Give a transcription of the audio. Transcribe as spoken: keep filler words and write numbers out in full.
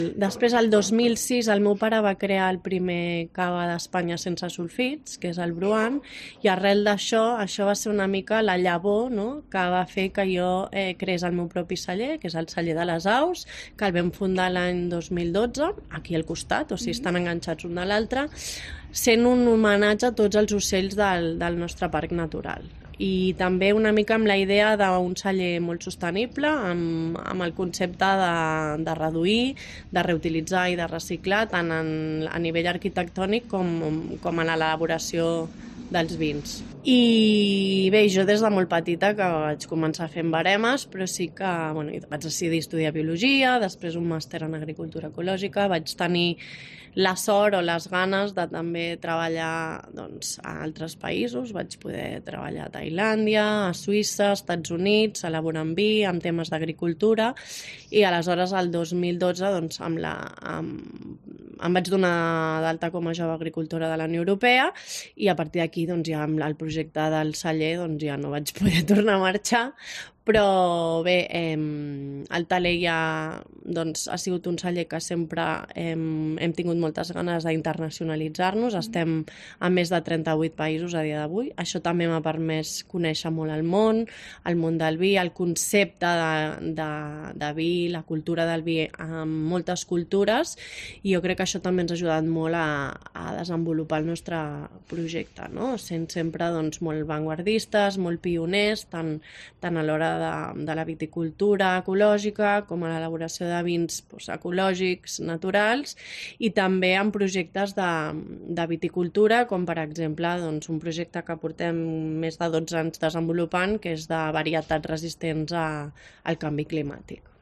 Després, el dos mil sis, el meu pare va crear el primer cava d'Espanya sense sulfits, que és el Bruant, i arrel d'això, això va ser una mica la llavor, no?, que va fer que jo eh, creés el meu propi celler, que és el celler de les Aus, que el vam fundar l'any dos mil dotze, aquí al costat, o sigui, estan enganxats un de l'altre, sent un homenatge a tots els ocells del, del nostre parc natural. I també una mica amb la idea d'un celler molt sostenible, amb, amb el concepte de, de reduir, de reutilitzar i de reciclar, tant en, a nivell arquitectònic com, com en l'elaboració dels vins. I bé, jo des de molt petita que vaig començar fent baremes, però sí que bueno, vaig decidir estudiar biologia, després un màster en agricultura ecològica, vaig tenir la sort o les ganes de també treballar doncs, a altres països. Vaig poder treballar a Tailàndia, a Suïssa, als Estats Units, elaborant vi, amb temes d'agricultura, i aleshores el dos mil dotze doncs, amb la, amb, em vaig donar d'alta com a jove agricultora de la Unió Europea i a partir d'aquí doncs, ja amb el projecte del celler doncs, ja no vaig poder tornar a marxar, però bé, eh, el Taler ja doncs, ha sigut un celler que sempre eh, hem tingut moltes ganes d'internacionalitzar-nos. Estem a més de trenta-vuit països a dia d'avui. Això també m'ha permès conèixer molt el món, el món del vi, el concepte de, de, de vi, la cultura del vi amb moltes cultures, i jo crec que això també ens ha ajudat molt a, a desenvolupar el nostre projecte, no? Sent sempre doncs, molt vanguardistes, molt pioners, tant, tant a l'hora de, de la viticultura ecològica com a l'elaboració de vins doncs, ecològics, naturals, i també en projectes de, de viticultura, com per exemple doncs, un projecte que portem més de dotze anys desenvolupant, que és de varietats resistents a, al canvi climàtic.